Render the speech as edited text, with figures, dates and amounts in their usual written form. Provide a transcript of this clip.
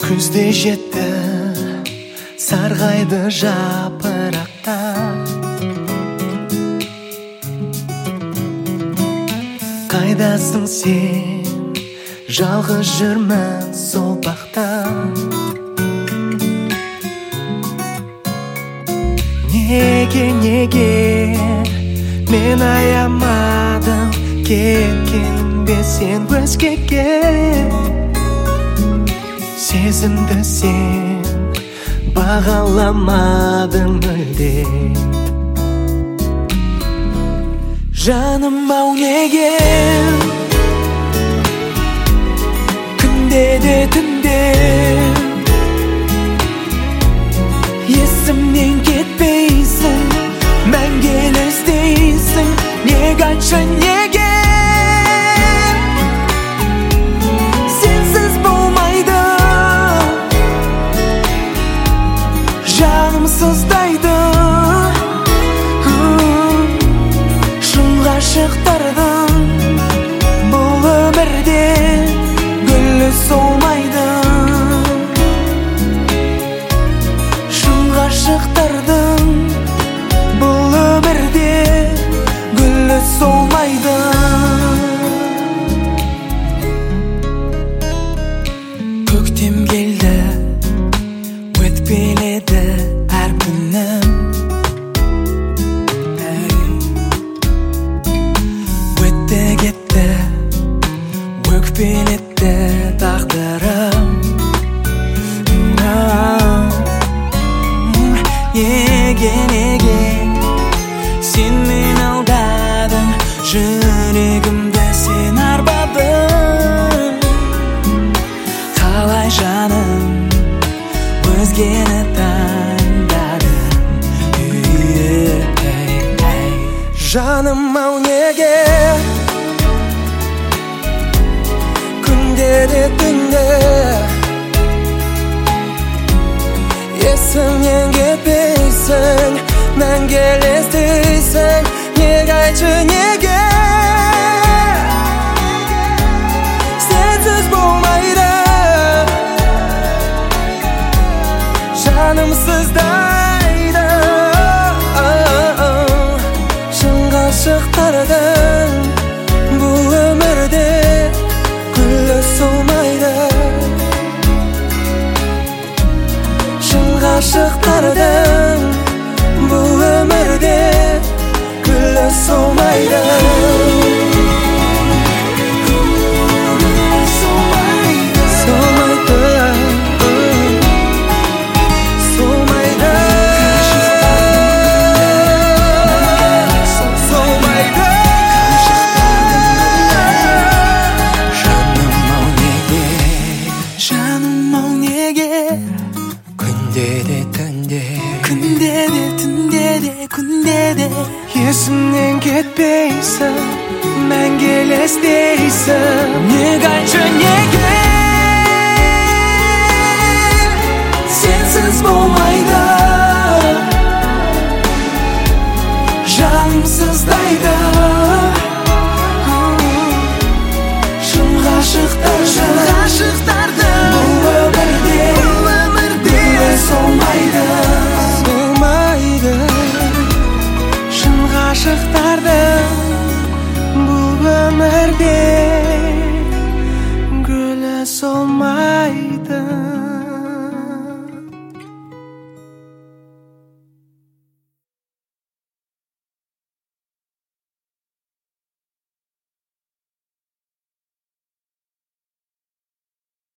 Күзде жетті сарғайды жапырақтар, қайдасың сен, жалғыз жүрмін сол бақта. Неге мен аямадым, кеткенде сен өзгеге. Сезімді сен бағаламадың мүлде. Жаным ау неге күнде де түнде есімнен кетпейсің, мәңгілік іздейсің. Неге айтшы неге сенсіз болмайды, жаным сыздайды. Шын ғашықтардың бұл өмірде гүлі солмайды. Шын ғашықтардың бұл өмірде гүлі солмайды. Көктем келді, өтпеледі әр күнім. Өтті кетті, өкпелетті тағдырым. Неге сен мен алдадың, жүрегімді сен арбадың. Қалай жаным өзгені таңдадың. Жаным ау неге күнде де түнде есімнен кетпейсің, мәңгілік іздейсің. Неге айтшы неге сенсіз болмайды, жаным сыздайды. Шын ғашықтардың бұл өмірде гүлі солмайды. Шын ғашықтардың бұл өмірде гүлі солмайды. Күнде де есімнен кетпейсің, мәңгілік іздейсің. Неге айтшы